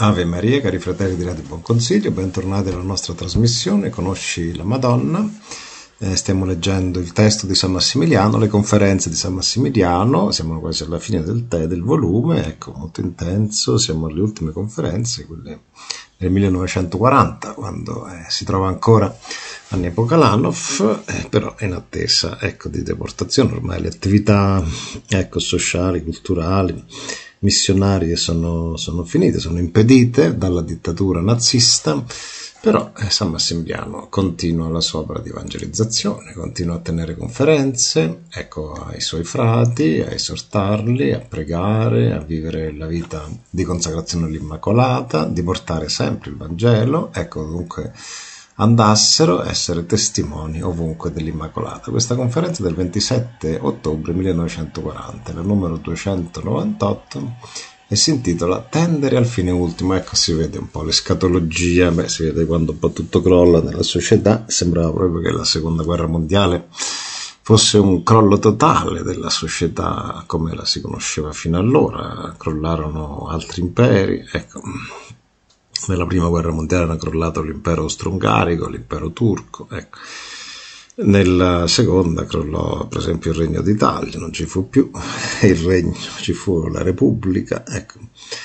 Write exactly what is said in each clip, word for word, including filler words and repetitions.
Ave Maria, cari fratelli di Radio Buon Consiglio, bentornati alla nostra trasmissione Conosci la Madonna. Eh, stiamo leggendo il testo di San Massimiliano, le conferenze di San Massimiliano, siamo quasi alla fine del, te, del volume, ecco, molto intenso, siamo alle ultime conferenze, quelle del millenovecentoquaranta, quando eh, si trova ancora a Nepokalanów, eh, però in attesa, ecco, di deportazione. Ormai le attività, ecco, sociali, culturali, missionarie sono, sono finite, sono impedite dalla dittatura nazista, però eh, San Massimiliano continua la sua opera di evangelizzazione, continua a tenere conferenze, ecco, ai suoi frati, a esortarli, a pregare, a vivere la vita di consacrazione all'Immacolata, di portare sempre il Vangelo, ecco, dunque andassero a essere testimoni ovunque dell'Immacolata. Questa conferenza del ventisette ottobre millenovecentoquaranta, la numero duecentonovantotto, e si intitola Tendere al fine ultimo. Ecco, si vede un po' l'escatologia, beh, si vede quando un po' tutto crolla nella società. Sembrava proprio che la seconda guerra mondiale fosse un crollo totale della società come la si conosceva fino allora. Crollarono altri imperi, ecco. Nella prima guerra mondiale era crollato l'impero austro-ungarico, l'impero turco, ecco. Nella seconda crollò per esempio il Regno d'Italia, non ci fu più il regno, ci fu la Repubblica, ecco.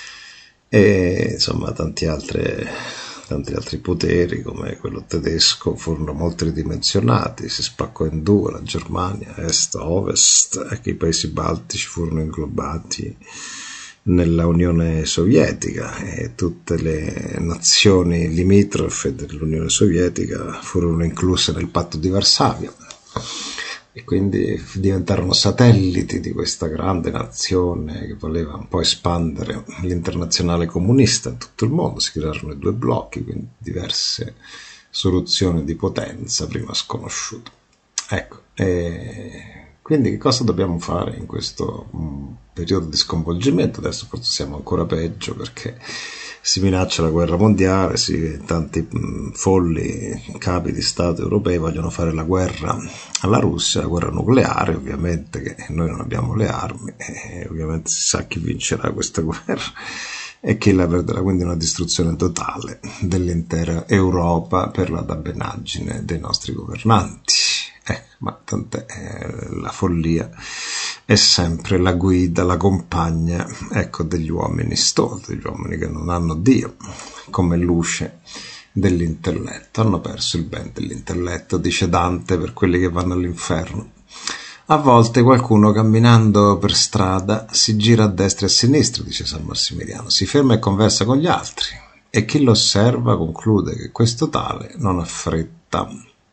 E insomma tanti, altre, tanti altri poteri come quello tedesco furono molto ridimensionati, si spaccò in due la Germania, est, ovest, ecco, i paesi baltici furono inglobati nella Unione Sovietica e tutte le nazioni limitrofe dell'Unione Sovietica furono incluse nel patto di Varsavia e quindi diventarono satelliti di questa grande nazione che voleva un po' espandere l'internazionale comunista in tutto il mondo. Si crearono i due blocchi, quindi diverse soluzioni di potenza prima sconosciute. Ecco, e quindi che cosa dobbiamo fare in questo um, periodo di sconvolgimento? Adesso forse siamo ancora peggio perché si minaccia la guerra mondiale, si, tanti um, folli capi di Stato europei vogliono fare la guerra alla Russia, la guerra nucleare, ovviamente che noi non abbiamo le armi e ovviamente si sa chi vincerà questa guerra e chi la perderà, quindi una distruzione totale dell'intera Europa per la dabbenaggine dei nostri governanti. Eh, ma tant'è, eh, la follia è sempre la guida, la compagna, ecco, degli uomini stolti, degli uomini che non hanno Dio come luce dell'intelletto, hanno perso il ben dell'intelletto, dice Dante, per quelli che vanno all'inferno. A volte qualcuno camminando per strada si gira a destra e a sinistra, dice San Massimiliano, si ferma e conversa con gli altri e chi lo osserva conclude che questo tale non ha fretta.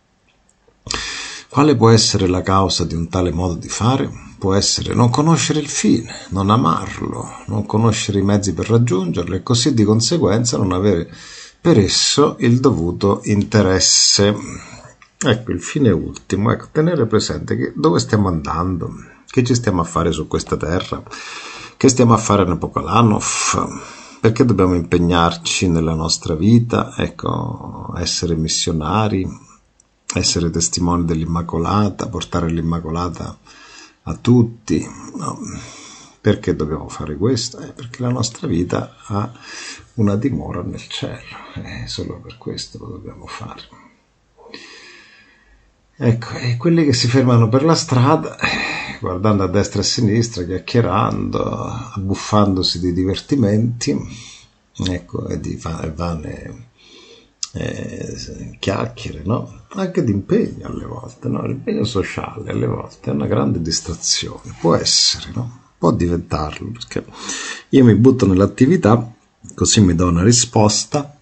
Quale può essere la causa di un tale modo di fare? Può essere non conoscere il fine, non amarlo, non conoscere i mezzi per raggiungerlo e così di conseguenza non avere per esso il dovuto interesse. Ecco, il fine ultimo, ecco, tenere presente che dove stiamo andando, che ci stiamo a fare su questa terra, che stiamo a fare a Nepokalanów, perché dobbiamo impegnarci nella nostra vita, ecco, essere missionari, essere testimoni dell'Immacolata, portare l'Immacolata a tutti, no? Perché dobbiamo fare questo? Eh, perché la nostra vita ha una dimora nel cielo, e solo per questo lo dobbiamo fare. Ecco, e quelli che si fermano per la strada, eh, guardando a destra e a sinistra, chiacchierando, abbuffandosi di divertimenti, ecco, e di vane Eh, chiacchiere, no? Anche di impegno alle volte, no? L'impegno sociale alle volte è una grande distrazione, può essere, no? Può diventarlo, perché io mi butto nell'attività, così mi do una risposta,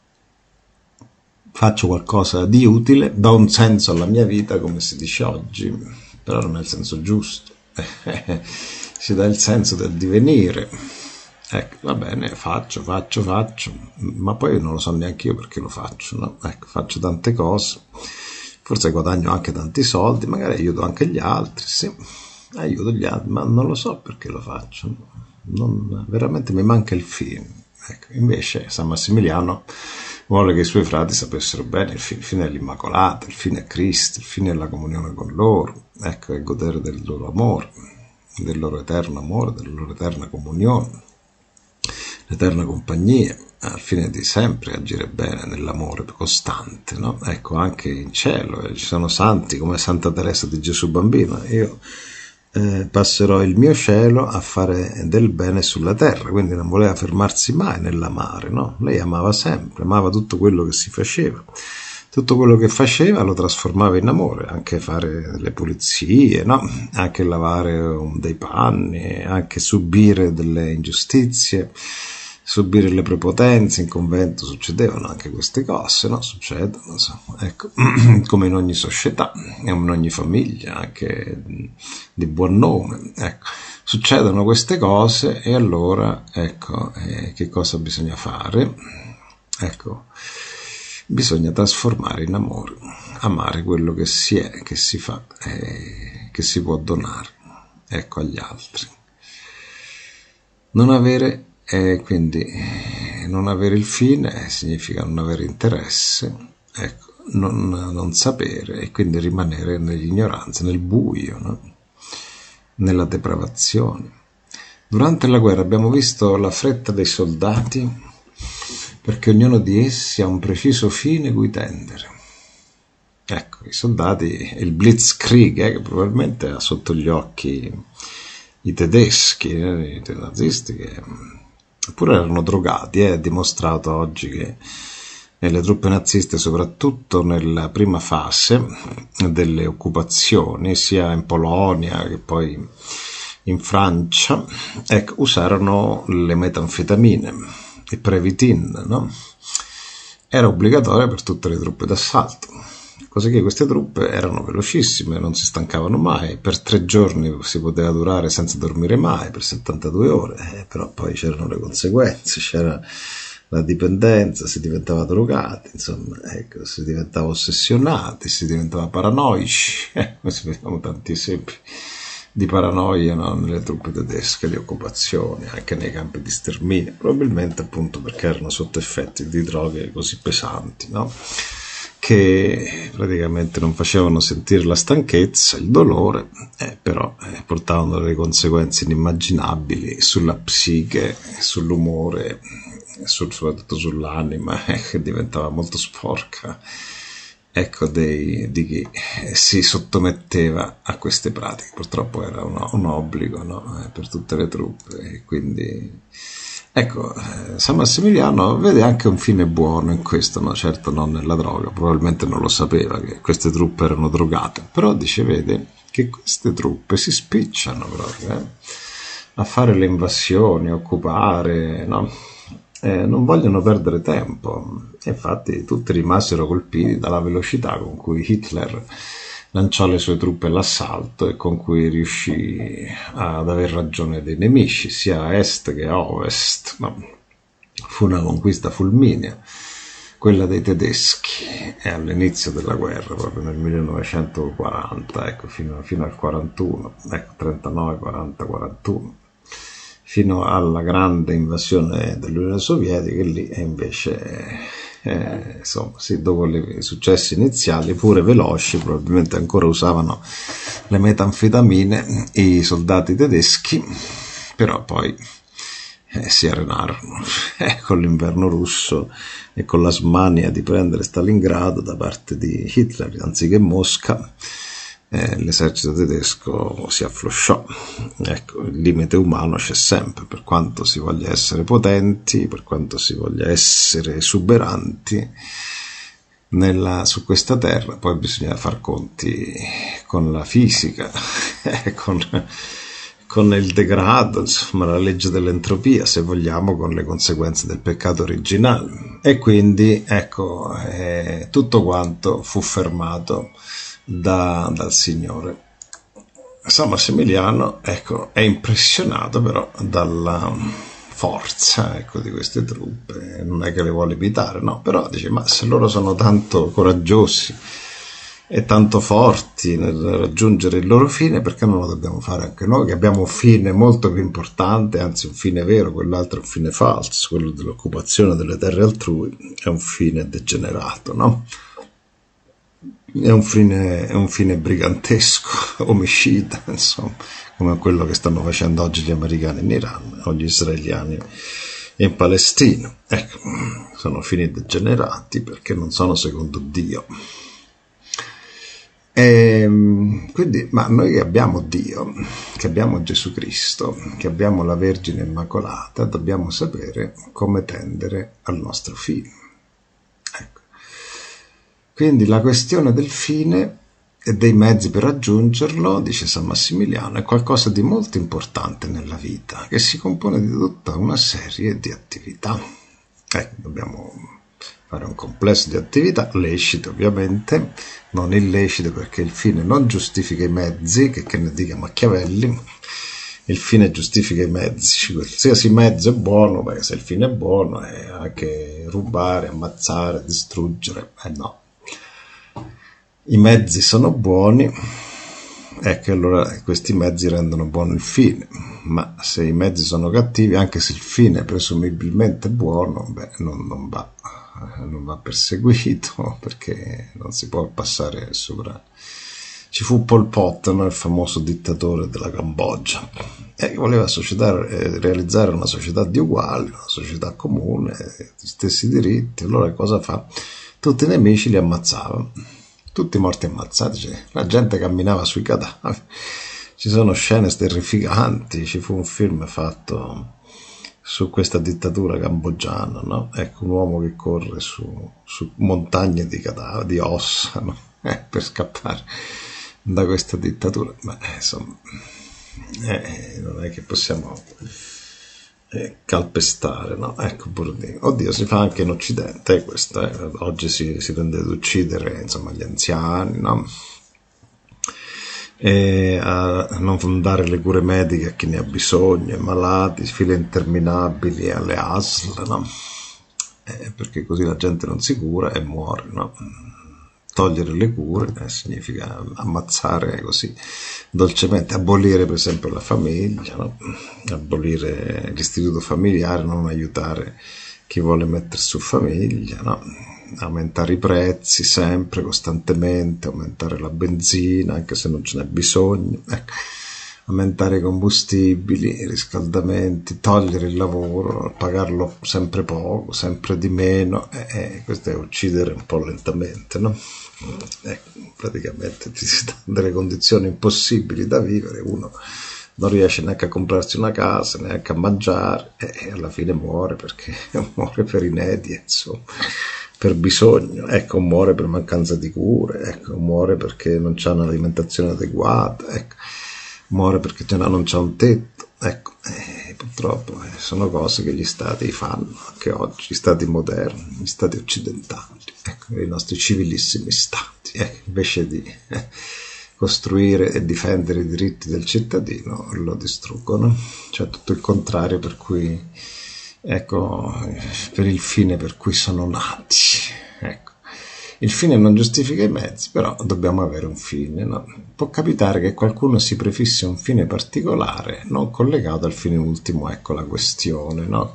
faccio qualcosa di utile, do un senso alla mia vita, come si dice oggi, però non è il senso giusto, si dà il senso del divenire. Ecco, va bene, faccio, faccio, faccio, ma poi non lo so neanche io perché lo faccio, no? Ecco, faccio tante cose, forse guadagno anche tanti soldi, magari aiuto anche gli altri, sì, aiuto gli altri, ma non lo so perché lo faccio, non, veramente mi manca il fine. Ecco, invece San Massimiliano vuole che i suoi frati sapessero bene il fine, il fine è l'Immacolata, il fine è Cristo, il fine è la comunione con loro, ecco, è godere del loro amore, del loro eterno amore, della loro eterna comunione, l'eterna compagnia. al fine di sempre agire bene nell'amore costante, no? Ecco, anche in cielo eh, ci sono santi come Santa Teresa di Gesù Bambino. Io eh, passerò il mio cielo a fare del bene sulla terra, quindi non voleva fermarsi mai nell'amare, no? Lei amava sempre, amava tutto quello che si faceva. Tutto quello che faceva lo trasformava in amore, anche fare le pulizie, no? Anche lavare um, dei panni, anche subire delle ingiustizie, subire le prepotenze. In convento succedevano anche queste cose, no? Succedono, insomma, ecco, come in ogni società, in ogni famiglia, anche di buon nome, ecco. Succedono queste cose e allora, ecco, eh, che cosa bisogna fare? Ecco, bisogna trasformare in amore, amare quello che si è, che si fa, eh, che si può donare, ecco, agli altri. Non avere, eh, quindi, non avere il fine significa non avere interesse, ecco, non, non sapere e quindi rimanere nell'ignoranza, nel buio, no? Nella depravazione. Durante la guerra abbiamo visto la fretta dei soldati, perché ognuno di essi ha un preciso fine cui tendere. Ecco, i soldati, il Blitzkrieg, eh, che probabilmente ha sotto gli occhi i tedeschi, eh, i nazisti, che pure erano drogati, eh, è dimostrato oggi che le truppe naziste, soprattutto nella prima fase delle occupazioni, sia in Polonia che poi in Francia, ecco, usarono le metanfetamine, il Previtin, no? Era obbligatorio per tutte le truppe d'assalto, così che queste truppe erano velocissime, non si stancavano mai, per tre giorni si poteva durare senza dormire mai, per settantadue ore, eh, però poi c'erano le conseguenze, c'era la dipendenza, si diventava drogati, insomma, ecco, si diventava ossessionati, si diventava paranoici, eh, vediamo tanti esempi di paranoia, no? Nelle truppe tedesche di occupazione, anche nei campi di sterminio, probabilmente appunto perché erano sotto effetti di droghe così pesanti, no? Che praticamente non facevano sentire la stanchezza, il dolore, eh, però eh, portavano delle conseguenze inimmaginabili sulla psiche, sull'umore, sul, soprattutto sull'anima, eh, che diventava molto sporca, ecco, dei, di chi si sottometteva a queste pratiche. Purtroppo era un, un obbligo, no? eh, per tutte le truppe, e quindi ecco, eh, San Massimiliano vede anche un fine buono in questo, no? Certo non nella droga, probabilmente non lo sapeva che queste truppe erano drogate, però dice, vede che queste truppe si spicciano proprio eh? a fare le invasioni, a occupare, no? Eh, non vogliono perdere tempo. Infatti tutti rimasero colpiti dalla velocità con cui Hitler lanciò le sue truppe all'assalto e con cui riuscì ad aver ragione dei nemici, sia a est che a ovest. Ma fu una conquista fulminea, quella dei tedeschi, e all'inizio della guerra, proprio nel millenovecentoquaranta, ecco, fino, fino al quarantuno, ecco, trentanove, quaranta, quarantuno. Fino alla grande invasione dell'Unione Sovietica, e lì e invece, eh, insomma, sì, dopo i successi iniziali, pure veloci, probabilmente ancora usavano le metanfetamine i soldati tedeschi, però poi eh, si arenarono eh, con l'inverno russo e con la smania di prendere Stalingrado da parte di Hitler, anziché Mosca. Eh, l'esercito tedesco si afflosciò. Ecco, il limite umano c'è sempre, per quanto si voglia essere potenti, per quanto si voglia essere esuberanti nella, su questa terra, poi bisogna far conti con la fisica, eh, con, con il degrado, insomma, la legge dell'entropia, se vogliamo, con le conseguenze del peccato originale. E quindi, ecco, eh, tutto quanto fu fermato Da, dal Signore. San Massimiliano, ecco, è impressionato però dalla forza, ecco, di queste truppe, non è che le vuole imitare, no, però dice, ma se loro sono tanto coraggiosi e tanto forti nel raggiungere il loro fine, perché non lo dobbiamo fare anche noi, che abbiamo un fine molto più importante, anzi un fine vero, quell'altro è un fine falso, quello dell'occupazione delle terre altrui è un fine degenerato, no? È un fine, è un fine brigantesco, omicida, insomma, come quello che stanno facendo oggi gli americani in Iran o gli israeliani in Palestina. Ecco, sono fini degenerati perché non sono secondo Dio. E quindi, ma noi che abbiamo Dio, che abbiamo Gesù Cristo, che abbiamo la Vergine Immacolata, dobbiamo sapere come tendere al nostro fine. Ecco. Quindi la questione del fine e dei mezzi per raggiungerlo, dice San Massimiliano, è qualcosa di molto importante nella vita, che si compone di tutta una serie di attività. Ecco, dobbiamo fare un complesso di attività, lecite ovviamente, non illecite, perché il fine non giustifica i mezzi, che, che ne dica Machiavelli, il fine giustifica i mezzi, qualsiasi mezzo è buono, perché se il fine è buono è anche rubare, ammazzare, distruggere, eh no. I mezzi sono buoni, ecco, allora questi mezzi rendono buono il fine, ma se i mezzi sono cattivi, anche se il fine è presumibilmente buono, beh, non, non va. non va perseguito, perché non si può passare sopra. Ci fu Pol Pot, no? Il famoso dittatore della Cambogia, e voleva società, eh, realizzare una società di uguali, una società comune, gli stessi diritti. Allora cosa fa? Tutti i nemici li ammazzava, tutti morti ammazzati, cioè, la gente camminava sui cadaveri, ci sono scene terrificanti, ci fu un film fatto su questa dittatura cambogiana, no? Ecco, un uomo che corre su, su montagne di cadaveri, di ossa, no? eh, per scappare da questa dittatura. Ma eh, insomma, eh, non è che possiamo eh, calpestare, no? Ecco, pure dire. Oddio, si fa anche in Occidente, eh, questo, eh. Oggi si, si tende ad uccidere, insomma, gli anziani, no? E a non dare le cure mediche a chi ne ha bisogno, ai malati, file interminabili alle A S L, no? Eh, perché così la gente non si cura e muore, no? Togliere le cure eh, significa ammazzare così dolcemente, abolire per esempio la famiglia, no? Abolire l'istituto familiare, non aiutare chi vuole mettere su famiglia, no? Aumentare i prezzi sempre, costantemente, aumentare la benzina anche se non ce n'è bisogno, ecco. Aumentare i combustibili, i riscaldamenti, togliere il lavoro, pagarlo sempre poco, sempre di meno, eh, eh, questo è uccidere un po' lentamente, no? Eh, praticamente ti si danno delle condizioni impossibili da vivere, uno non riesce neanche a comprarsi una casa, neanche a mangiare, e eh, alla fine muore perché muore per inedia, insomma, per bisogno, ecco, muore per mancanza di cure, ecco, muore perché non c'è un'alimentazione adeguata, ecco, muore perché non c'è un tetto, ecco, eh, purtroppo eh, sono cose che gli stati fanno anche oggi, gli stati moderni, gli stati occidentali, ecco, i nostri civilissimi stati, eh, invece di eh, costruire e difendere i diritti del cittadino, lo distruggono, cioè tutto il contrario, per cui ecco, per il fine per cui sono nati, ecco. Il fine non giustifica i mezzi, però dobbiamo avere un fine, no? Può capitare che qualcuno si prefissi un fine particolare, non collegato al fine ultimo, ecco la questione, no?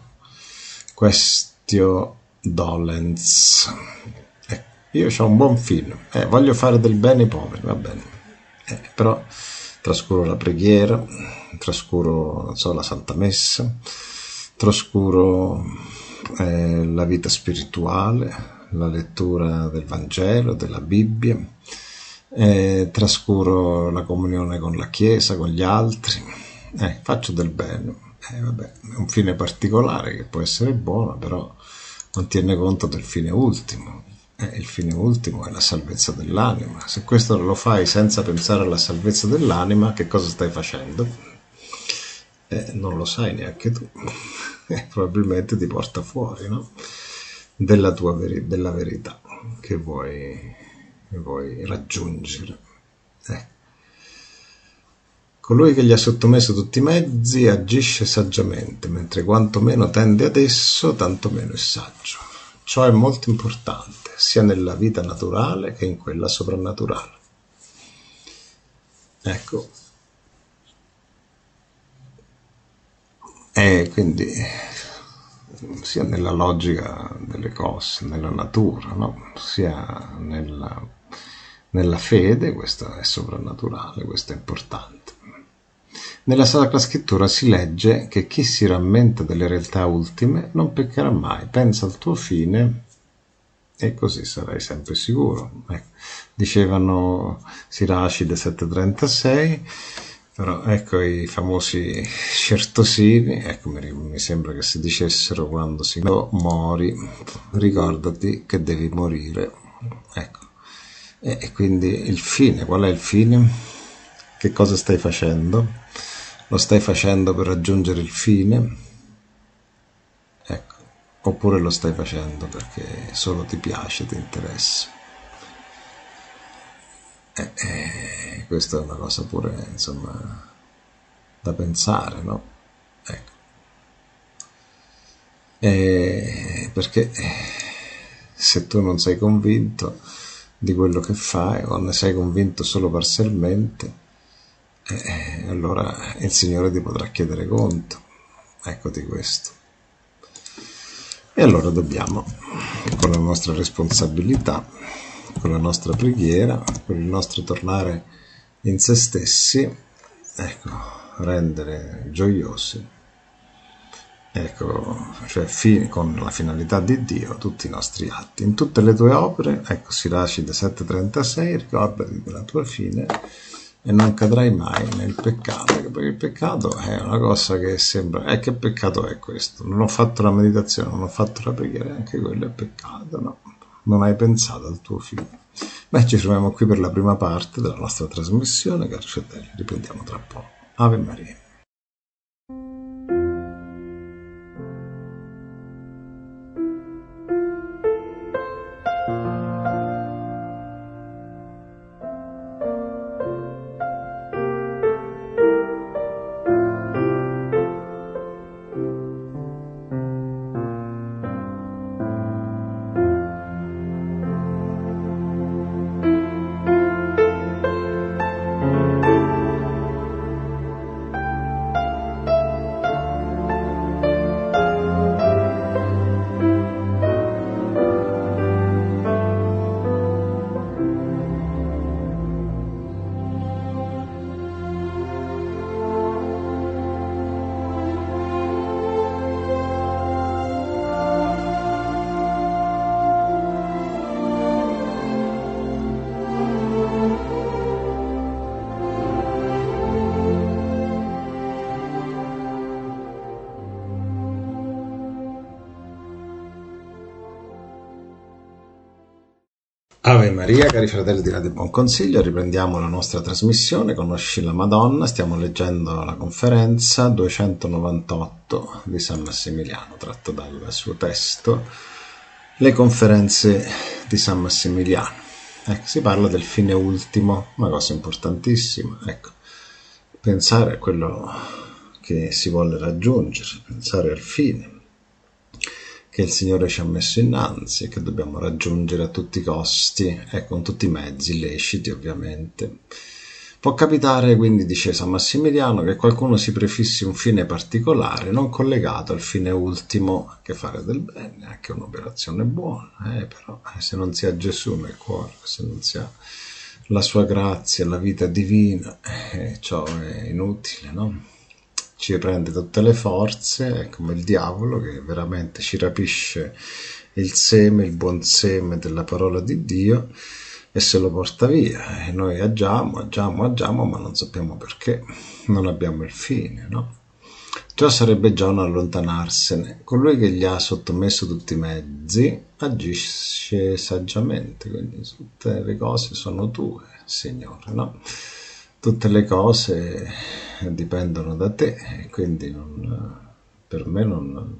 Questio dolens. Eh, io ho un buon fine, eh, voglio fare del bene ai poveri, va bene, eh, però trascuro la preghiera, trascuro, non so, la Santa Messa, trascuro eh, la vita spirituale, la lettura del Vangelo, della Bibbia, eh, trascuro la comunione con la Chiesa, con gli altri, eh, faccio del bene, eh, vabbè, è un fine particolare che può essere buono, però non tiene conto del fine ultimo, eh, il fine ultimo è la salvezza dell'anima. Se questo lo fai senza pensare alla salvezza dell'anima, che cosa stai facendo? Eh, non lo sai neanche tu, eh, probabilmente ti porta fuori, no? Della tua veri- della verità che vuoi, che vuoi raggiungere. Eh. Colui che gli ha sottomesso tutti i mezzi agisce saggiamente, mentre quanto meno tende ad esso, tanto meno è saggio. Ciò è molto importante, sia nella vita naturale che in quella soprannaturale. Ecco. E quindi sia nella logica delle cose, nella natura, no? Sia nella, nella fede, questo è soprannaturale, questo è importante. Nella Sacra Scrittura si legge che chi si rammenta delle realtà ultime non peccherà mai, pensa al tuo fine e così sarai sempre sicuro. Ecco, dicevano Siracide sette trentasei, però ecco i famosi certosini, ecco mi, mi sembra che si dicessero quando si muori, ricordati che devi morire. Ecco, e, e quindi il fine, qual è il fine? Che cosa stai facendo? Lo stai facendo per raggiungere il fine? Ecco, oppure lo stai facendo perché solo ti piace, ti interessa? E, e questa è una cosa pure, insomma, da pensare, no? Ecco. E perché se tu non sei convinto di quello che fai o ne sei convinto solo parzialmente, eh, allora il Signore ti potrà chiedere conto, ecco di questo. E allora dobbiamo, con la nostra responsabilità, con la nostra preghiera, con il nostro tornare in se stessi, ecco, rendere gioiosi, ecco, cioè fi- con la finalità di Dio tutti i nostri atti. In tutte le tue opere, ecco, Siracide sette trentasei, ricordati della tua fine e non cadrai mai nel peccato, perché il peccato è una cosa che sembra, eh, che peccato è questo? Non ho fatto la meditazione, non ho fatto la preghiera, anche quello è peccato, no? Non hai pensato al tuo fine. Beh, ci troviamo qui per la prima parte della nostra trasmissione, cari fratelli, riprendiamo tra poco. Ave Maria. Ave Maria, cari fratelli di Radio Buon Consiglio, riprendiamo la nostra trasmissione, Conosci la Madonna, stiamo leggendo la conferenza duecentonovantotto di San Massimiliano, tratto dal suo testo, Le conferenze di San Massimiliano. Ecco, si parla del fine ultimo, una cosa importantissima, ecco, pensare a quello che si vuole raggiungere, pensare al fine che il Signore ci ha messo innanzi e che dobbiamo raggiungere a tutti i costi e con tutti i mezzi leciti, ovviamente. Può capitare, quindi, dice San Massimiliano, che qualcuno si prefissi un fine particolare non collegato al fine ultimo, che fare del bene è anche un'operazione buona, eh, però se non si ha Gesù nel cuore, se non si ha la sua grazia, la vita divina, eh, ciò è inutile, no? Ci prende tutte le forze, è come il diavolo che veramente ci rapisce il seme, il buon seme della parola di Dio e se lo porta via. E noi agiamo, agiamo, agiamo, ma non sappiamo perché, non abbiamo il fine, no? Ciò sarebbe già un allontanarsene. Colui che gli ha sottomesso tutti i mezzi agisce saggiamente, quindi tutte le cose sono tue, Signore, no? Tutte le cose dipendono da te, quindi non, per me non,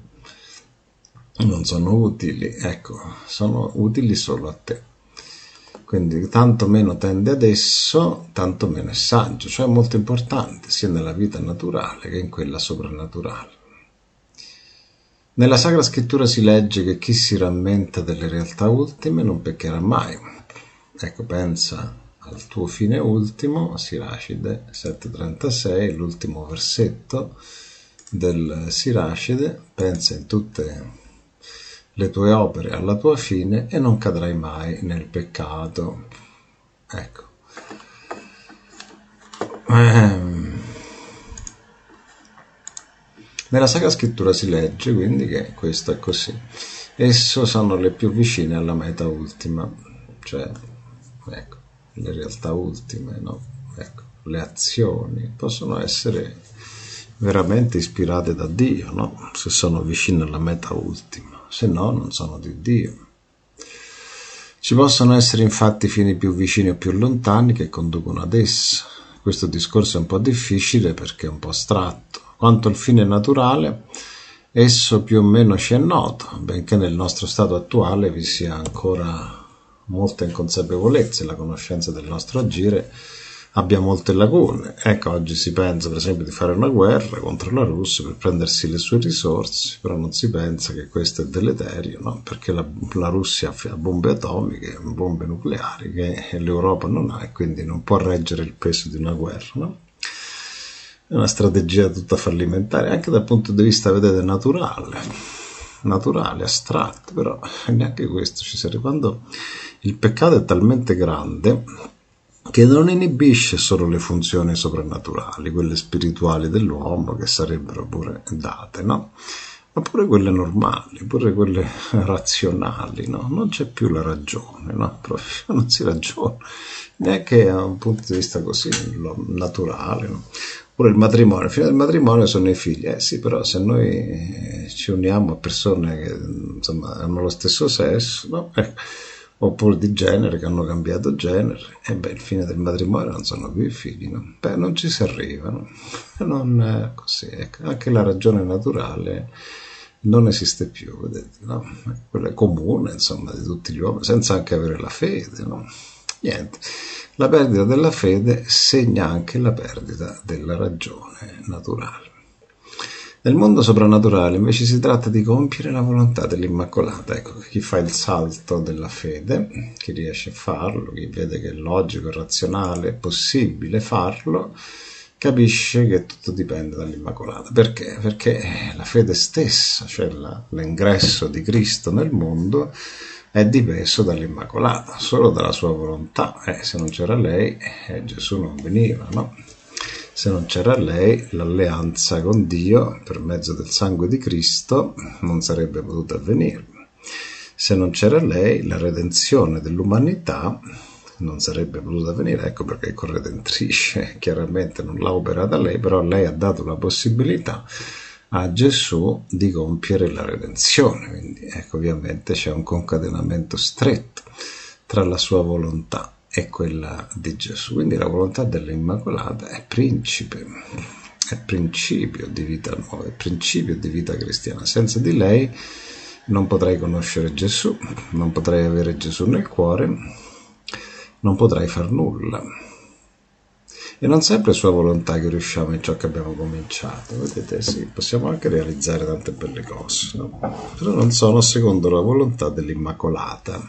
non sono utili, ecco, sono utili solo a te. Quindi tanto meno tende ad esso, tanto meno è saggio, cioè molto importante sia nella vita naturale che in quella soprannaturale. Nella Sacra Scrittura si legge che chi si rammenta delle realtà ultime non peccherà mai. Ecco, pensa al tuo fine ultimo, Siracide sette trentasei, l'ultimo versetto del Siracide, pensa in tutte le tue opere alla tua fine e non cadrai mai nel peccato. Ecco. Ehm. Nella Sacra Scrittura si legge quindi che questo è così. Esso sono le più vicine alla meta ultima, cioè, ecco, le realtà ultime, no? Ecco, le azioni possono essere veramente ispirate da Dio, no? Se sono vicine alla meta ultima, se no non sono di Dio. Ci possono essere infatti fini più vicini o più lontani che conducono ad essa. Questo discorso è un po' difficile perché è un po' astratto. Quanto al fine naturale, esso più o meno ci è noto, benché nel nostro stato attuale vi sia ancora molta inconsapevolezza e la conoscenza del nostro agire abbia molte lacune. Ecco, oggi si pensa per esempio di fare una guerra contro la Russia per prendersi le sue risorse, però non si pensa che questo è deleterio, no? Perché la, la Russia ha bombe atomiche, bombe nucleari che l'Europa non ha e quindi non può reggere il peso di una guerra, no? È una strategia tutta fallimentare, anche dal punto di vista, vedete, naturale, naturale, astratto, però neanche questo ci serve. Quando il peccato è talmente grande che non inibisce solo le funzioni soprannaturali, quelle spirituali dell'uomo che sarebbero pure date, no? Ma pure quelle normali, pure quelle razionali, no? Non c'è più la ragione, no? Proprio non si ragiona, neanche da un punto di vista così naturale, no? Pure il matrimonio, fino al matrimonio sono i figli, eh sì, però se noi ci uniamo a persone che insomma hanno lo stesso sesso, no? Eh, oppure di genere, che hanno cambiato genere, e beh, il fine del matrimonio non sono più i figli, no? Beh, non ci si arriva, no? Non è così, ecco. Anche la ragione naturale non esiste più, vedete, no? Quella è comune, insomma, di tutti gli uomini, senza anche avere la fede, no? Niente. La perdita della fede segna anche la perdita della ragione naturale. Nel mondo soprannaturale invece si tratta di compiere la volontà dell'Immacolata. Ecco, chi fa il salto della fede, chi riesce a farlo, chi vede che è logico, razionale, è possibile farlo, capisce che tutto dipende dall'Immacolata. Perché? Perché la fede stessa, cioè la, l'ingresso di Cristo nel mondo, è dipeso dall'Immacolata, solo dalla sua volontà. Eh, se non c'era lei, eh, Gesù non veniva, no? Se non c'era lei, l'alleanza con Dio per mezzo del sangue di Cristo non sarebbe potuta avvenire. Se non c'era lei, la redenzione dell'umanità non sarebbe potuta avvenire. Ecco perché è corredentrice, chiaramente non l'ha operata lei, però lei ha dato la possibilità a Gesù di compiere la redenzione. Quindi ecco, ovviamente c'è un concatenamento stretto tra la sua volontà è quella di Gesù. Quindi la volontà dell'Immacolata è principe, è principio di vita nuova, è principio di vita cristiana. Senza di lei non potrei conoscere Gesù, non potrei avere Gesù nel cuore, non potrei far nulla. E non sempre è sua volontà che riusciamo in ciò che abbiamo cominciato. Vedete, sì, possiamo anche realizzare tante belle cose, no? Però non sono secondo la volontà dell'Immacolata.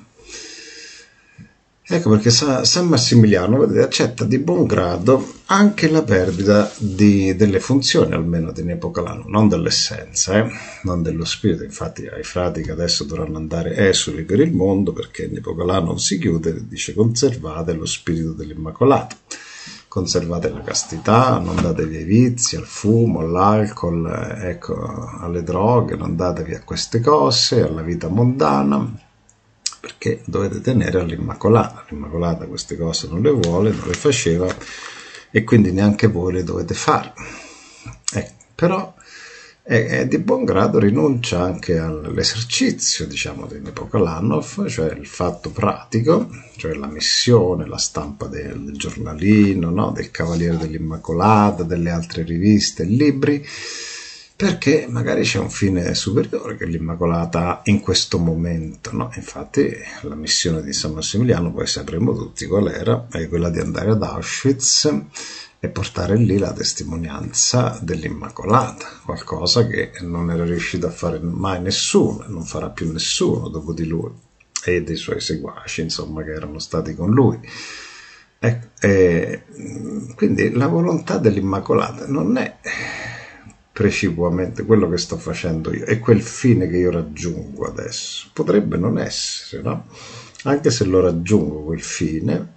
Ecco perché San Massimiliano, vedete, accetta di buon grado anche la perdita di, delle funzioni, almeno di Nepocolano, non dell'essenza, eh? Non dello spirito. Infatti ai frati che adesso dovranno andare esuli per il mondo, perché Nepocolano non si chiude, dice: conservate lo spirito dell'Immacolato, conservate la castità, non datevi ai vizi, al fumo, all'alcol, ecco, alle droghe, non datevi a queste cose, alla vita mondana, perché dovete tenere all'Immacolata. L'Immacolata queste cose non le vuole, non le faceva, e quindi neanche voi le dovete fare. Eh, però è, è di buon grado rinuncia anche all'esercizio, diciamo, di Nepocalanov, cioè il fatto pratico, cioè la missione, la stampa del giornalino, no? Del Cavaliere dell'Immacolata, delle altre riviste e libri, perché magari c'è un fine superiore che l'Immacolata ha in questo momento, no? Infatti la missione di San Massimiliano, poi sapremo tutti qual era, è quella di andare ad Auschwitz e portare lì la testimonianza dell'Immacolata, qualcosa che non era riuscito a fare mai nessuno, non farà più nessuno dopo di lui e dei suoi seguaci, insomma, che erano stati con lui. E, e, quindi la volontà dell'Immacolata non è precipuamente quello che sto facendo io, è quel fine che io raggiungo adesso. Potrebbe non essere, no? Anche se lo raggiungo quel fine,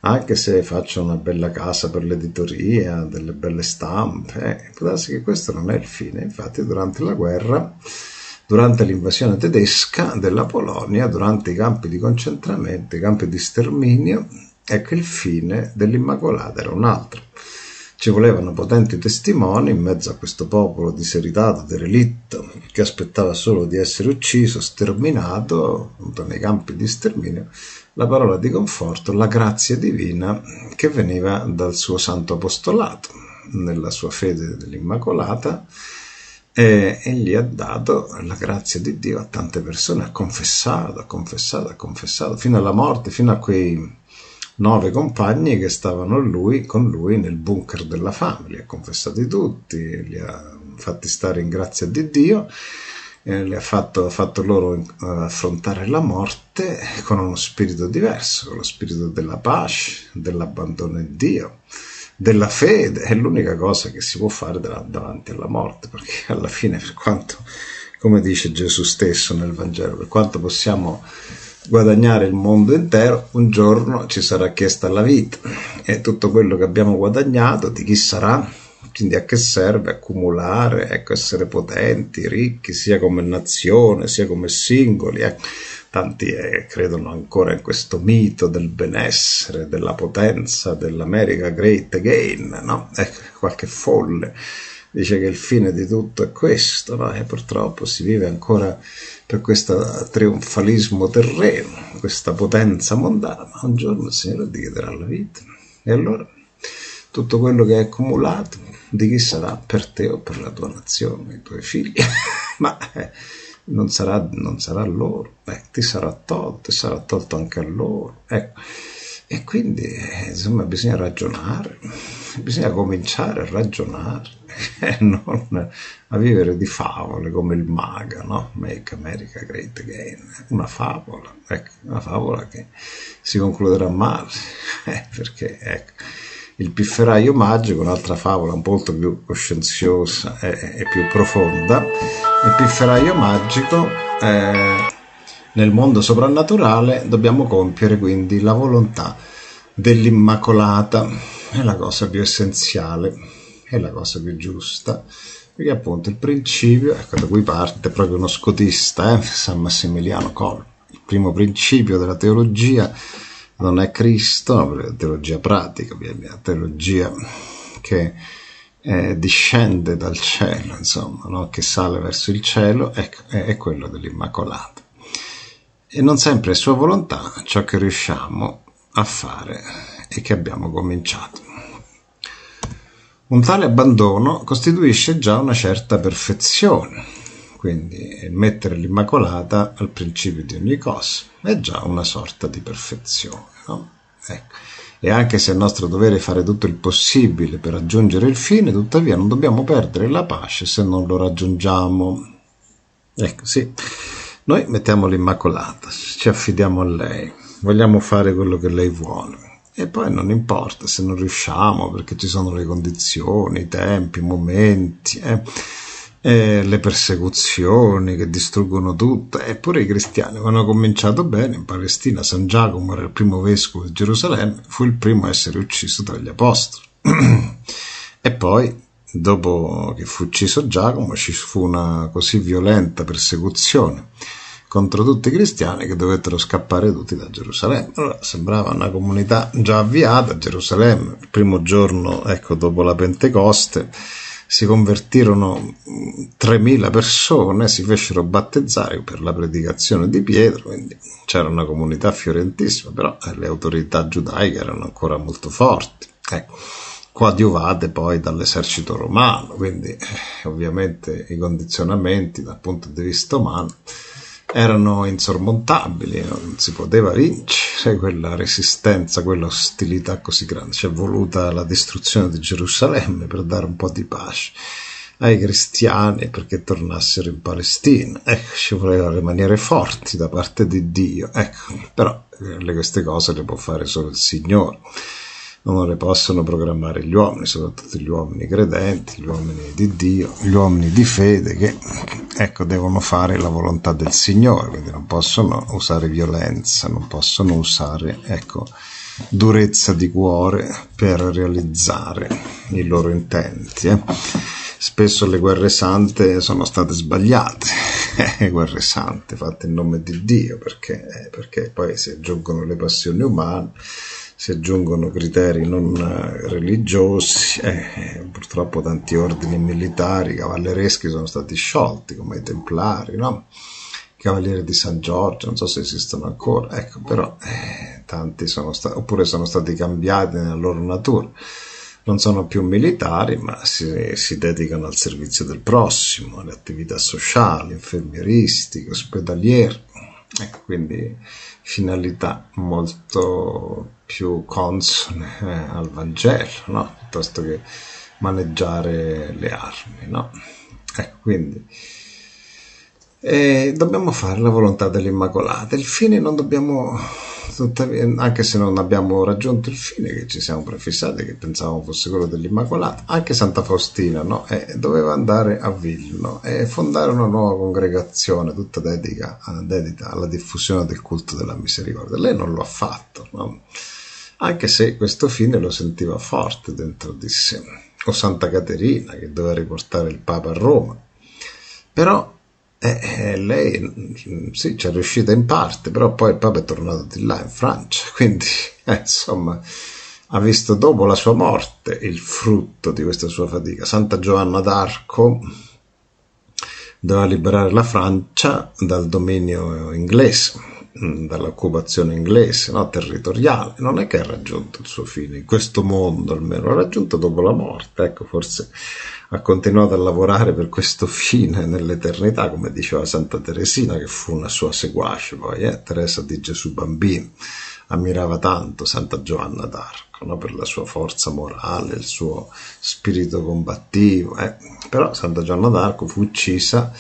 anche se faccio una bella casa per l'editoria, delle belle stampe, eh, può darsi che questo non è il fine. Infatti durante la guerra, durante l'invasione tedesca della Polonia, durante i campi di concentramento, i campi di sterminio, ecco, il fine dell'Immacolata era un altro. Ci volevano potenti testimoni in mezzo a questo popolo diseritato, derelitto, che aspettava solo di essere ucciso, sterminato, appunto nei campi di sterminio, la parola di conforto, la grazia divina che veniva dal suo santo apostolato, nella sua fede dell'Immacolata, e, e gli ha dato la grazia di Dio a tante persone, ha confessato, ha confessato, ha confessato, fino alla morte, fino a quei nove compagni che stavano lui, con lui nel bunker della fame. Li ha confessati tutti, li ha fatti stare in grazia di Dio, eh, li ha fatto, fatto loro uh, affrontare la morte con uno spirito diverso, con lo spirito della pace, dell'abbandono in Dio, della fede. È l'unica cosa che si può fare davanti alla morte, perché alla fine, per quanto, come dice Gesù stesso nel Vangelo, per quanto possiamo guadagnare il mondo intero, un giorno ci sarà chiesta la vita, e tutto quello che abbiamo guadagnato di chi sarà? Quindi a che serve accumulare, ecco, essere potenti, ricchi, sia come nazione sia come singoli, eh? Tanti eh, credono ancora in questo mito del benessere, della potenza, dell'America Great Again, no? Ecco, qualche folle dice che il fine di tutto è questo, no? E purtroppo si vive ancora per questo trionfalismo terreno, questa potenza mondana, ma un giorno il Signore ti chiederà la vita. E allora tutto quello che hai accumulato, di chi sarà? Per te o per la tua nazione, i tuoi figli? Ma eh, non sarà, non sarà loro, eh, ti sarà tolto, ti sarà tolto anche a loro. Ecco. E quindi, eh, insomma, bisogna ragionare, bisogna cominciare a ragionare, e non a vivere di favole come il maga, no? Make America Great Again, una favola, ecco, una favola che si concluderà male, eh, perché, ecco, il pifferaio magico, un'altra favola un po' molto più coscienziosa e, e più profonda. Il pifferaio magico, eh, nel mondo soprannaturale dobbiamo compiere quindi la volontà dell'Immacolata, è la cosa più essenziale, è la cosa più giusta, perché appunto il principio, ecco, da cui parte proprio uno scotista, eh, San Massimiliano Kolbe, il primo principio della teologia non è Cristo, la teologia pratica, la teologia che eh, discende dal cielo, insomma, no? Che sale verso il cielo, ecco, è, è quello dell'Immacolata. E non sempre è sua volontà ciò che riusciamo a fare e che abbiamo cominciato. Un tale abbandono costituisce già una certa perfezione, quindi mettere l'Immacolata al principio di ogni cosa è già una sorta di perfezione, no? Ecco. E anche se è nostro dovere fare tutto il possibile per raggiungere il fine, tuttavia non dobbiamo perdere la pace se non lo raggiungiamo. Ecco, sì. Noi mettiamo l'Immacolata, ci affidiamo a lei, vogliamo fare quello che lei vuole, e poi non importa se non riusciamo, perché ci sono le condizioni, i tempi, i momenti, eh, eh, le persecuzioni che distruggono tutto. Eppure i cristiani hanno cominciato bene. In Palestina San Giacomo era il primo vescovo di Gerusalemme, fu il primo a essere ucciso tra gli apostoli. E poi, dopo che fu ucciso Giacomo, ci fu una così violenta persecuzione contro tutti i cristiani che dovettero scappare tutti da Gerusalemme. Allora sembrava una comunità già avviata. Gerusalemme, il primo giorno, ecco, dopo la Pentecoste, si convertirono tremila persone, si fecero battezzare per la predicazione di Pietro, quindi c'era una comunità fiorentissima, però le autorità giudaiche erano ancora molto forti, ecco, coadiuvate poi dall'esercito romano, quindi eh, ovviamente i condizionamenti dal punto di vista umano erano insormontabili, non si poteva vincere quella resistenza, quella ostilità così grande. Ci è voluta la distruzione di Gerusalemme per dare un po' di pace ai cristiani perché tornassero in Palestina. Ecco, ci voleva rimanere forti da parte di Dio, ecco, però eh, queste cose le può fare solo il Signore. Non le possono programmare gli uomini, soprattutto gli uomini credenti, gli uomini di Dio, gli uomini di fede che, ecco, devono fare la volontà del Signore, quindi non possono usare violenza, non possono usare, ecco, durezza di cuore per realizzare i loro intenti. Eh. Spesso le guerre sante sono state sbagliate, eh, guerre sante fatte in nome di Dio, perché, eh, perché poi si aggiungono le passioni umane, si aggiungono criteri non religiosi, eh, purtroppo tanti ordini militari, cavallereschi sono stati sciolti, come i Templari, no? I Cavalieri di San Giorgio, non so se esistono ancora, ecco, però eh, tanti sono stati, oppure sono stati cambiati nella loro natura. Non sono più militari, ma si, si dedicano al servizio del prossimo, alle attività sociali, infermieristiche, ospedaliere. Ecco, quindi finalità molto più consone eh, al Vangelo, no? Piuttosto che maneggiare le armi, no? Ecco, quindi e dobbiamo fare la volontà dell'Immacolata. Il fine non dobbiamo, tuttavia, anche se non abbiamo raggiunto il fine che ci siamo prefissati, che pensavamo fosse quello dell'Immacolata, anche Santa Faustina, no? Eh, doveva andare a Vilno e fondare una nuova congregazione tutta dedica, dedita alla diffusione del culto della misericordia. Lei non lo ha fatto, no? Anche se questo fine lo sentiva forte dentro di sé. O Santa Caterina, che doveva riportare il Papa a Roma. Però Eh, lei sì, ci è riuscita in parte, però poi il Papa è tornato di là in Francia, quindi eh, insomma ha visto dopo la sua morte il frutto di questa sua fatica. Santa Giovanna d'Arco doveva liberare la Francia dal dominio inglese, dall'occupazione inglese, no, territoriale. Non è che ha raggiunto il suo fine in questo mondo, almeno l'ha raggiunto dopo la morte. Ecco, forse ha continuato a lavorare per questo fine nell'eternità, come diceva Santa Teresina, che fu una sua seguace poi, eh? Teresa di Gesù Bambino. Ammirava tanto Santa Giovanna d'Arco, no? Per la sua forza morale, il suo spirito combattivo. Eh? Però Santa Giovanna d'Arco fu uccisa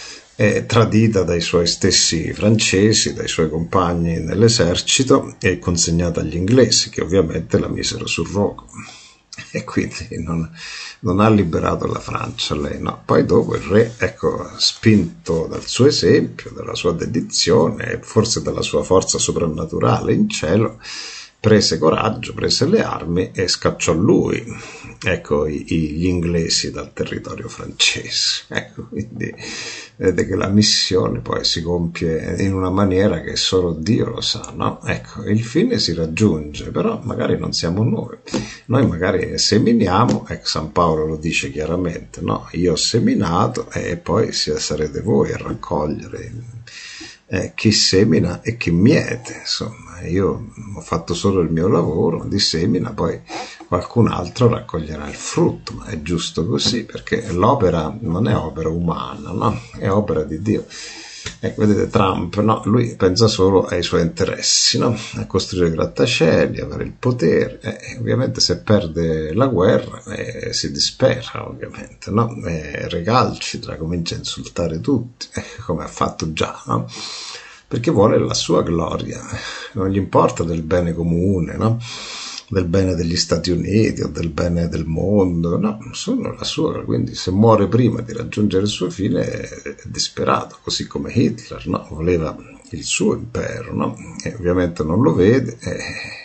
e tradita dai suoi stessi francesi, dai suoi compagni nell'esercito, e consegnata agli inglesi, che ovviamente la misero sul rogo. E quindi non, non ha liberato la Francia lei, no. Poi dopo il re, ecco, spinto dal suo esempio, dalla sua dedizione e forse dalla sua forza soprannaturale in cielo, prese coraggio, prese le armi e scacciò lui, ecco, i, i, gli inglesi dal territorio francese. Ecco, quindi vedete che la missione poi si compie in una maniera che solo Dio lo sa, no? Ecco, il fine si raggiunge, però magari non siamo noi. Noi magari seminiamo, ecco, San Paolo lo dice chiaramente, no? Io ho seminato e poi sarete voi a raccogliere eh, chi semina e chi miete, insomma. Io ho fatto solo il mio lavoro di semina, poi qualcun altro raccoglierà il frutto, ma è giusto così, perché l'opera non è opera umana, no? È opera di Dio. Ecco, vedete Trump, no? Lui pensa solo ai suoi interessi, no? A costruire grattacieli, avere il potere, e ovviamente se perde la guerra eh, si dispera, ovviamente, no? E recalcitra, comincia a insultare tutti, eh, come ha fatto già, no? Perché vuole la sua gloria, non gli importa del bene comune, no? Del bene degli Stati Uniti o del bene del mondo, no, solo la sua. Quindi se muore prima di raggiungere il suo fine è disperato, così come Hitler, no? Voleva il suo impero, no? E ovviamente non lo vede e,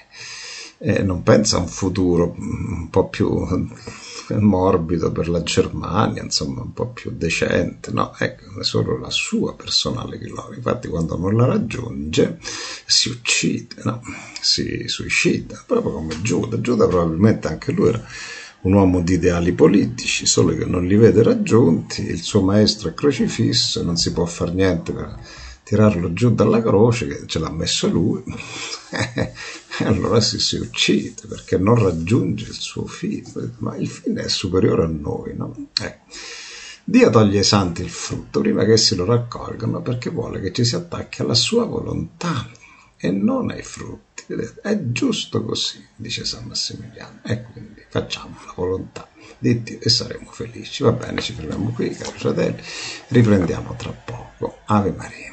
e non pensa a un futuro un po' più morbido per la Germania, insomma un po' più decente, no? Ecco, è solo la sua personale gloria. Infatti quando non la raggiunge si uccide, no? Si suicida, proprio come Giuda. Giuda probabilmente anche lui era un uomo di ideali politici, solo che non li vede raggiunti, il suo maestro è crocifisso e non si può fare niente per tirarlo giù dalla croce, che ce l'ha messo lui. E allora si, si uccide perché non raggiunge il suo fine, ma il fine è superiore a noi, no? Eh. Dio toglie ai santi il frutto prima che essi lo raccolgano, perché vuole che ci si attacchi alla sua volontà e non ai frutti. Vedete? È giusto così, dice San Massimiliano, e quindi facciamo la volontà di Dio e saremo felici. Va bene, ci fermiamo qui, cari fratelli, riprendiamo tra poco. Ave Maria.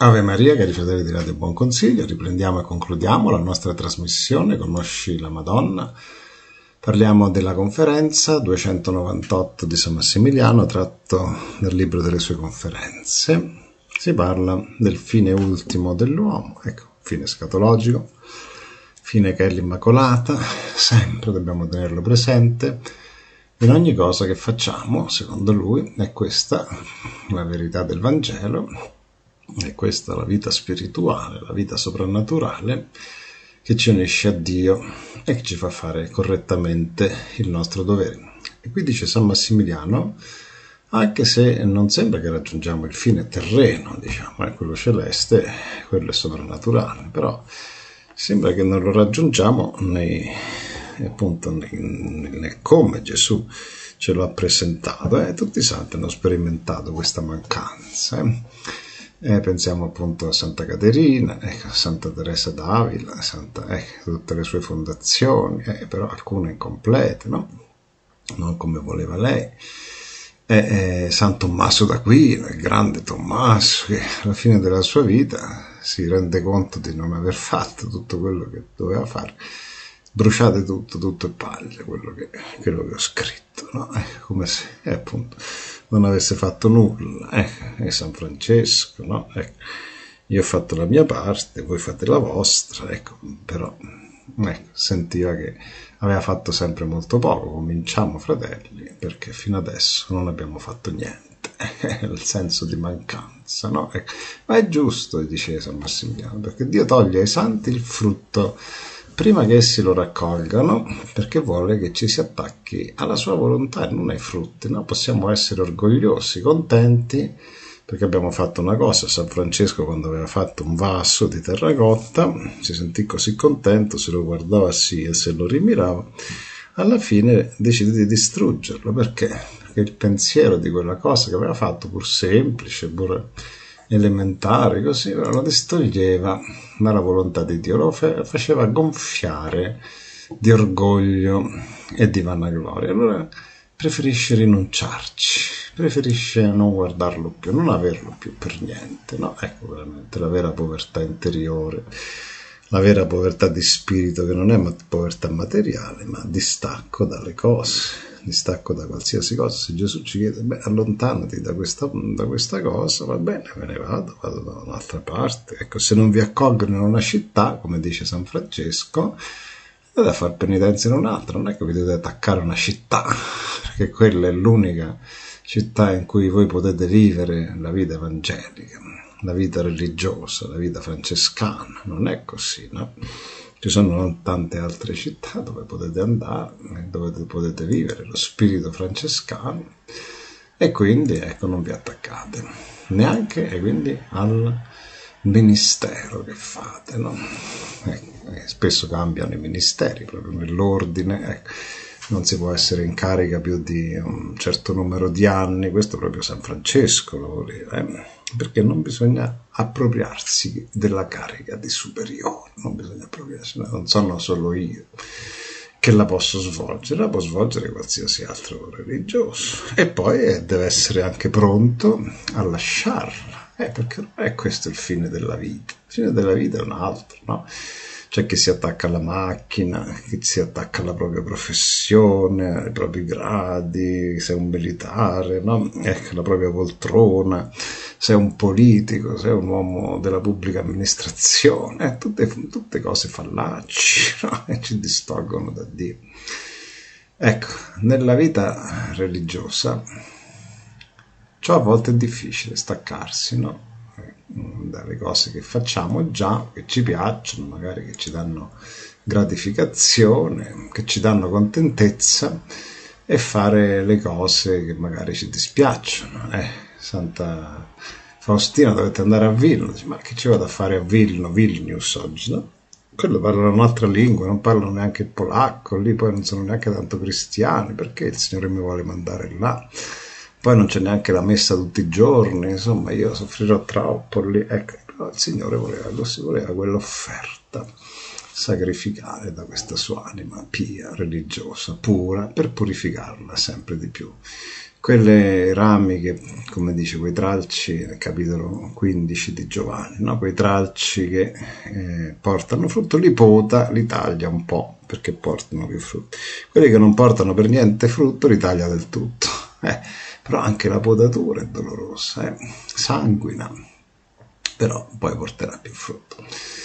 Ave Maria, cari fratelli di Radio Buon Consiglio, riprendiamo e concludiamo la nostra trasmissione Conosci la Madonna. Parliamo della conferenza duecentonovantotto di San Massimiliano, tratto dal libro delle sue conferenze. Si parla del fine ultimo dell'uomo, ecco, fine scatologico, fine che è l'Immacolata, sempre dobbiamo tenerlo presente. In ogni cosa che facciamo, secondo lui, è questa la verità del Vangelo, è questa la vita spirituale, la vita soprannaturale che ci unisce a Dio e che ci fa fare correttamente il nostro dovere. E qui dice San Massimiliano, anche se non sembra che raggiungiamo il fine terreno, diciamo, è quello celeste, quello è soprannaturale, però sembra che non lo raggiungiamo nei, appunto, nei, nel come Gesù ce lo ha presentato, e eh? Tutti i santi hanno sperimentato questa mancanza. Eh? Eh, pensiamo appunto a Santa Caterina, ecco, a Santa Teresa d'Avila, Santa, eh, tutte le sue fondazioni, eh, però alcune incomplete, no? Non come voleva lei. Eh, eh, San Tommaso d'Aquino, il grande Tommaso, che alla fine della sua vita si rende conto di non aver fatto tutto quello che doveva fare. Bruciate tutto, tutto è paglia, quello che, quello che ho scritto, no? Eh, come se eh, appunto non avesse fatto nulla. Eh, e San Francesco, no? Eh, io ho fatto la mia parte, voi fate la vostra, ecco, però ecco, sentiva che aveva fatto sempre molto poco. Cominciamo, fratelli, perché fino adesso non abbiamo fatto niente. Il senso di mancanza, no? Ecco. Ma è giusto, diceva San Massimiliano, perché Dio toglie ai santi il frutto prima che essi lo raccolgano, perché vuole che ci si attacchi alla sua volontà e non ai frutti, no? Possiamo essere orgogliosi, contenti, perché abbiamo fatto una cosa. San Francesco, quando aveva fatto un vaso di terracotta, si sentì così contento, se lo guardava sì e se lo rimirava, alla fine decide di distruggerlo. Perché? Perché il pensiero di quella cosa che aveva fatto, pur semplice, pur elementare, così, lo distoglieva dalla volontà di Dio, lo faceva gonfiare di orgoglio e di vanagloria. Allora preferisce rinunciarci, preferisce non guardarlo più, non averlo più per niente, no? Ecco veramente la vera povertà interiore, la vera povertà di spirito, che non è povertà materiale, ma distacco dalle cose, distacco da qualsiasi cosa. Se Gesù ci chiede, beh, allontanati da questa, da questa cosa, va bene, me ne vado, vado da un'altra parte. Ecco, se non vi accolgono in una città, come dice San Francesco, dovete fare penitenza in un'altra, non è che vi dovete attaccare a una città, perché quella è l'unica città in cui voi potete vivere la vita evangelica, la vita religiosa, la vita francescana. Non è così, no? Ci sono tante altre città dove potete andare, dove potete vivere lo spirito francescano, e quindi ecco, non vi attaccate neanche e quindi al ministero che fate, no? Ecco, spesso cambiano i ministeri proprio nell'ordine, ecco. Non si può essere in carica più di un certo numero di anni, questo proprio San Francesco lo voleva, eh? Perché non bisogna appropriarsi della carica di superiore, non bisogna appropriarsi, non sono solo io che la posso svolgere, la può svolgere qualsiasi altro religioso, e poi deve essere anche pronto a lasciarla, eh, perché non è questo il fine della vita. Il fine della vita è un altro, no? C'è chi si attacca alla macchina, chi si attacca alla propria professione, ai propri gradi, se è un militare, no? Ecco, la propria poltrona, se è un politico, se è un uomo della pubblica amministrazione, eh, tutte, tutte cose fallaci, no? E ci distolgono da Dio. Ecco, nella vita religiosa ciò a volte è difficile, staccarsi, no? Dalle cose che facciamo già, che ci piacciono, magari che ci danno gratificazione, che ci danno contentezza, e fare le cose che magari ci dispiacciono. Eh, Santa Faustina, dovete andare a Vilno, dice, ma che ci vado a fare a Vilno, Vilnius oggi, no? Quello parlano un'altra lingua, non parlano neanche il polacco, lì poi non sono neanche tanto cristiani, perché il Signore mi vuole mandare là? Poi non c'è neanche la messa tutti i giorni, insomma io soffrirò troppo lì. Ecco, però il Signore voleva così, voleva quell'offerta sacrificare da questa sua anima pia, religiosa, pura, per purificarla sempre di più. quelle rami che, come dice, quei tralci, nel capitolo quindici di Giovanni, no? Quei tralci che eh, portano frutto, li pota, li taglia un po' perché portano più frutto. Quelli che non portano per niente frutto li taglia del tutto. Eh, però anche la potatura è dolorosa, eh? Sanguina, però poi porterà più frutto.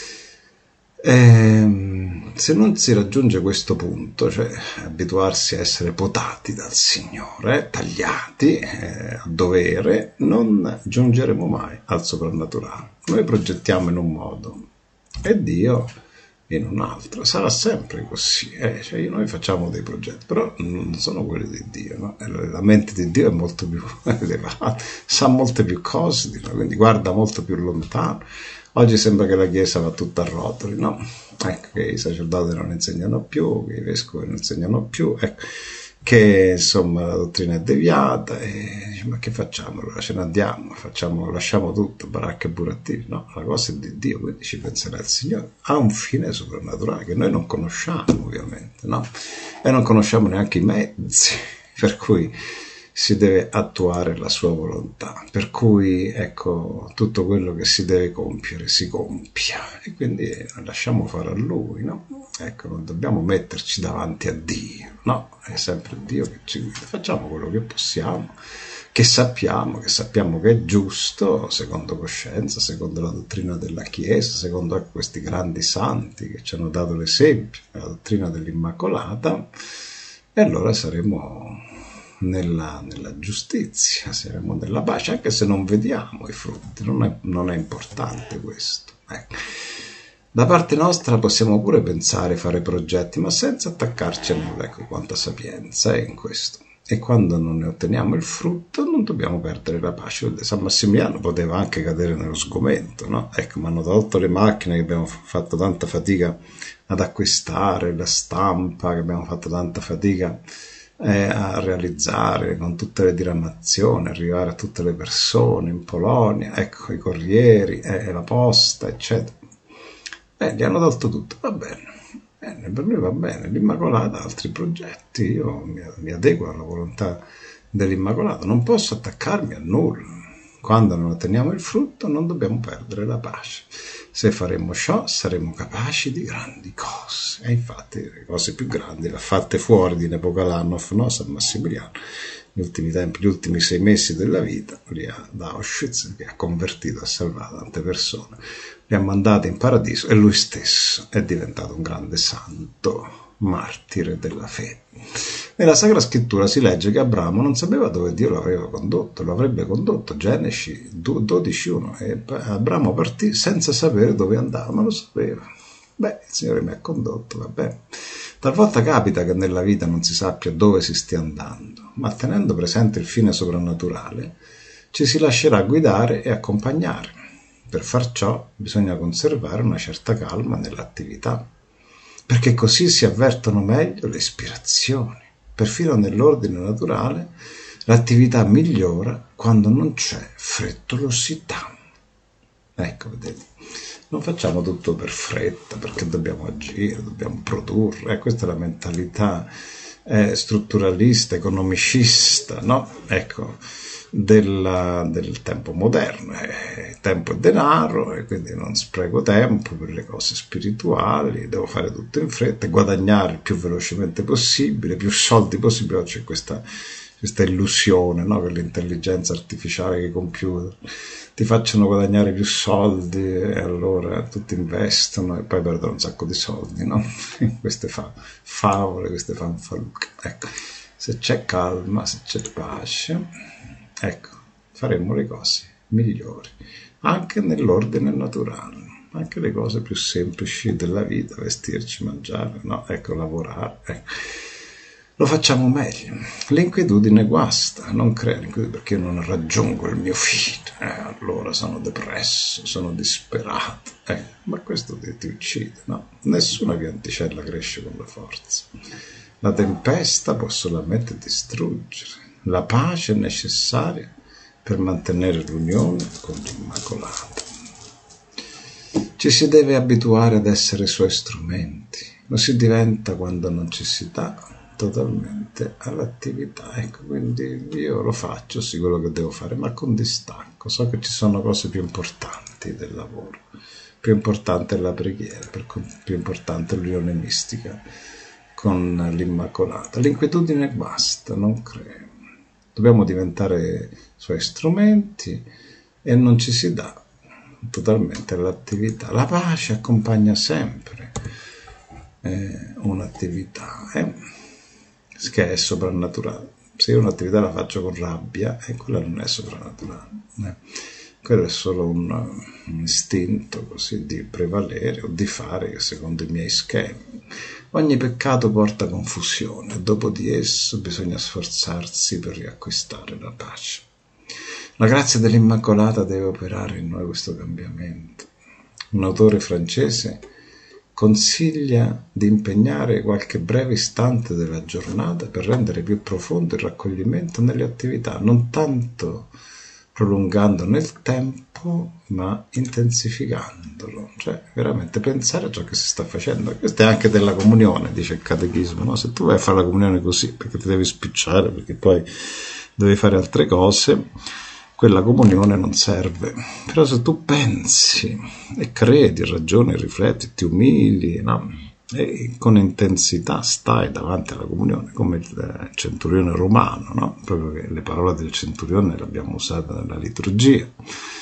E, se non si raggiunge questo punto, cioè abituarsi a essere potati dal Signore, tagliati eh, a dovere, non giungeremo mai al soprannaturale. Noi progettiamo in un modo e Dio in un altro. Sarà sempre così. Eh? Cioè, noi facciamo dei progetti, però non sono quelli di Dio. No? La mente di Dio è molto più elevata, sa molte più cose di noi, quindi guarda molto più lontano. Oggi sembra che la Chiesa va tutta a rotoli, no? Ecco, che i sacerdoti non insegnano più, che i vescovi non insegnano più, ecco, che insomma la dottrina è deviata, e ma che facciamo? Allora ce ne andiamo, facciamo, lasciamo tutto, baracca e burattini, no? La cosa è di Dio, quindi ci penserà il Signore. Ha un fine soprannaturale che noi non conosciamo, ovviamente, no? E non conosciamo neanche i mezzi, per cui si deve attuare la sua volontà, per cui ecco tutto quello che si deve compiere si compia e quindi lasciamo fare a Lui, no? Ecco, non dobbiamo metterci davanti a Dio, no? È sempre Dio che ci guida, facciamo quello che possiamo, che sappiamo, che sappiamo che è giusto, secondo coscienza, secondo la dottrina della Chiesa, secondo ecco, questi grandi santi che ci hanno dato l'esempio, la dottrina dell'Immacolata, e allora saremo Nella, nella giustizia, saremo nella pace, anche se non vediamo i frutti, non è, non è importante questo. Ecco. Da parte nostra possiamo pure pensare, fare progetti, ma senza attaccarci a nulla, ecco quanta sapienza è in questo. E quando non ne otteniamo il frutto non dobbiamo perdere la pace. San Massimiliano poteva anche cadere nello sgomento, no? Ecco, mi hanno tolto le macchine che abbiamo fatto tanta fatica ad acquistare, la stampa che abbiamo fatto tanta fatica a realizzare, con tutte le diramazioni, arrivare a tutte le persone in Polonia, ecco i corrieri, eh, la posta, eccetera. Eh, gli hanno tolto tutto, va bene, bene, per lui va bene. L'Immacolata ha altri progetti, io mi, mi adeguo alla volontà dell'Immacolata, non posso attaccarmi a nulla. Quando non otteniamo il frutto non dobbiamo perdere la pace. Se faremo ciò saremo capaci di grandi cose. E infatti le cose più grandi le ha fatte fuori di Nepocalanov, no? San Massimiliano. Gli ultimi tempi, gli ultimi sei mesi della vita, li ha da Auschwitz, li ha convertito, ha salvato tante persone, li ha mandati in paradiso e lui stesso è diventato un grande santo, martire della fede. Nella Sacra Scrittura si legge che Abramo non sapeva dove Dio lo aveva condotto, lo avrebbe condotto, Genesi dodici uno, e Abramo partì senza sapere dove andava, ma lo sapeva. Beh, il Signore mi ha condotto, va bene. Talvolta capita che nella vita non si sappia dove si stia andando, ma tenendo presente il fine soprannaturale, ci si lascerà guidare e accompagnare. Per far ciò bisogna conservare una certa calma nell'attività, perché così si avvertono meglio le ispirazioni. Perfino nell'ordine naturale l'attività migliora quando non c'è frettolosità. Ecco, vedete, non facciamo tutto per fretta, perché dobbiamo agire, dobbiamo produrre. Eh, questa è la mentalità eh, strutturalista, economicista, no? Ecco, della, del tempo moderno. Eh, tempo è denaro e quindi non spreco tempo per le cose spirituali, devo fare tutto in fretta e guadagnare il più velocemente possibile, più soldi possibile. C'è questa, questa illusione, no? Che l'intelligenza artificiale, che i computer ti facciano guadagnare più soldi e allora tutti investono e poi perdono un sacco di soldi, no? Queste fa- favole, queste fanfaluche. Ecco, se c'è calma, se c'è pace, ecco, faremo le cose migliori, anche nell'ordine naturale, anche le cose più semplici della vita, vestirci, mangiare, no? Ecco, lavorare, ecco. Lo facciamo meglio. L'inquietudine guasta, non crea l'inquietudine perché io non raggiungo il mio fine, eh, allora sono depresso, sono disperato, eh, ma questo ti, ti uccide, no? Nessuna pianticella cresce con la forza. La tempesta può solamente distruggere, la pace è necessaria per mantenere l'unione con l'Immacolata. Ci si deve abituare ad essere suoi strumenti, lo si diventa quando non ci si dà totalmente mente all'attività. Ecco, quindi io lo faccio, sì, quello che devo fare, ma con distacco. So che ci sono cose più importanti del lavoro, più importante è la preghiera, più importante è l'unione mistica con l'Immacolata. L'inquietudine basta, non creo. Dobbiamo diventare suoi strumenti e non ci si dà totalmente all'attività. La pace accompagna sempre eh, un'attività eh, che è soprannaturale. Se io un'attività la faccio con rabbia, e eh, quella non è soprannaturale. Eh. Quello è solo un, un istinto così di prevalere o di fare secondo i miei schemi. Ogni peccato porta confusione e dopo di esso bisogna sforzarsi per riacquistare la pace. La grazia dell'Immacolata deve operare in noi questo cambiamento. Un autore francese consiglia di impegnare qualche breve istante della giornata per rendere più profondo il raccoglimento nelle attività, non tanto prolungando nel tempo, ma intensificandolo. Cioè, veramente pensare a ciò che si sta facendo. Questo è anche della comunione, dice il catechismo, no? Se tu vai a fare la comunione così, perché ti devi spicciare, perché poi devi fare altre cose, quella comunione non serve. Però se tu pensi e credi, ragioni, rifletti, ti umili, no? E con intensità stai davanti alla comunione, come il centurione romano, no? Proprio che le parole del centurione le abbiamo usate nella liturgia.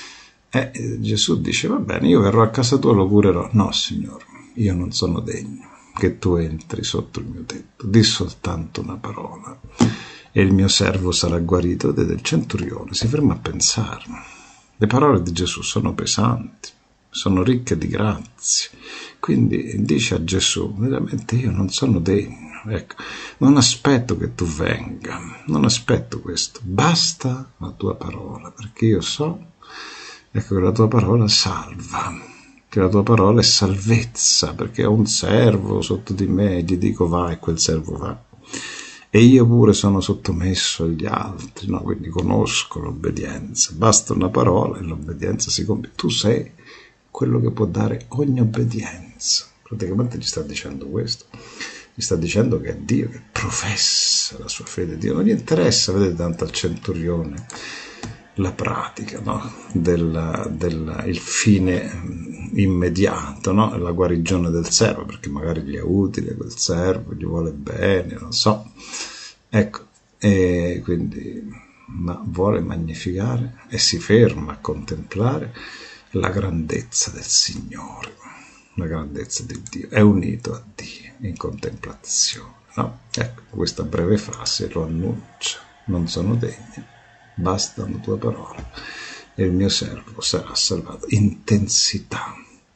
E Gesù dice: va bene, io verrò a casa tua e lo curerò. No, Signore, io non sono degno che tu entri sotto il mio tetto, di soltanto una parola e il mio servo sarà guarito. Ed il centurione si ferma a pensare. Le parole di Gesù sono pesanti, sono ricche di grazie. Quindi dice a Gesù: veramente io non sono degno, ecco, non aspetto che tu venga, non aspetto questo, basta la tua parola, perché io so, ecco, che la tua parola salva, che la tua parola è salvezza, perché ho un servo sotto di me, gli dico va e quel servo va. E io pure sono sottomesso agli altri, no? Quindi conosco l'obbedienza, basta una parola e l'obbedienza si compie. Tu sei quello che può dare ogni obbedienza. Praticamente gli sta dicendo questo. Gli sta dicendo che è Dio che professa la sua fede. Dio non gli interessa, vedete, tanto al centurione la pratica, no? del, del, il fine immediato, no? La guarigione del servo, perché magari gli è utile quel servo, gli vuole bene, non so. Ecco, e quindi ma vuole magnificare e si ferma a contemplare la grandezza del Signore, la grandezza di Dio, è unito a Dio in contemplazione, no? Ecco, questa breve frase lo annuncia: non sono degno, basta la tua parola e il mio servo sarà salvato. Intensità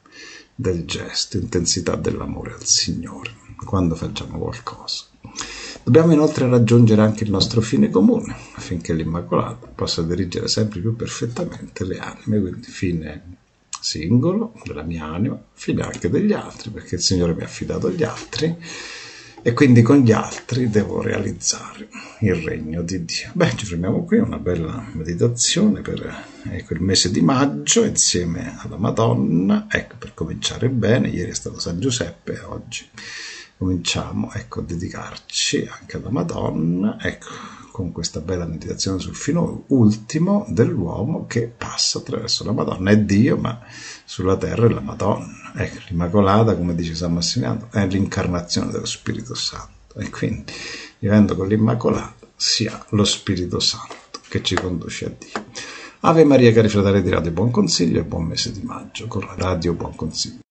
del gesto, intensità dell'amore al Signore quando facciamo qualcosa. Dobbiamo inoltre raggiungere anche il nostro fine comune, affinché l'Immacolata possa dirigere sempre più perfettamente le anime, quindi fine singolo della mia anima, fine anche degli altri, perché il Signore mi ha affidato agli altri, e quindi con gli altri devo realizzare il regno di Dio. Beh, ci fermiamo qui, una bella meditazione per ecco, il mese di maggio insieme alla Madonna, ecco, per cominciare bene. Ieri è stato San Giuseppe, oggi cominciamo, ecco, a dedicarci anche alla Madonna, ecco, con questa bella meditazione sul fine ultimo dell'uomo che passa attraverso la Madonna. È Dio, ma sulla terra è la Madonna. Ecco, l'Immacolata, come dice San Massimiliano, è l'incarnazione dello Spirito Santo. E quindi, vivendo con l'Immacolata, sia lo Spirito Santo che ci conduce a Dio. Ave Maria, cari fratelli di Radio Buon Consiglio, e buon mese di maggio con la Radio Buon Consiglio.